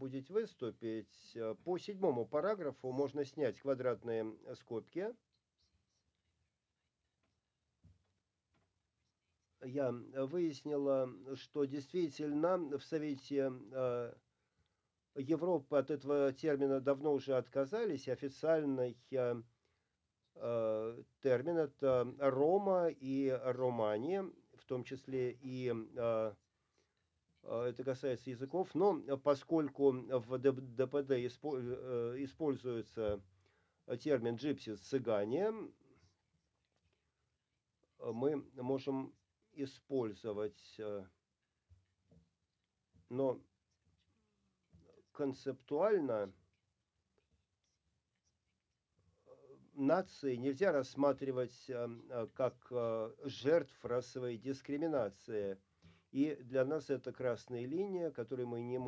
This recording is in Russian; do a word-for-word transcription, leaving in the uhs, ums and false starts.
будет выступить. Э, по седьмому параграфу можно снять квадратные скобки. Я выяснила, что действительно в Совете э, Европы от этого термина давно уже отказались. Официальный э, э, термин — это Рома и Романи, в том числе и э, э, это касается языков. Но поскольку в Д- ДПД испо- э, используется термин «джипси» — цыгане, мы можем использовать, э, но концептуально нации нельзя рассматривать э, э, как э, жертв расовой дискриминации. И для нас это красная линия, которую мы не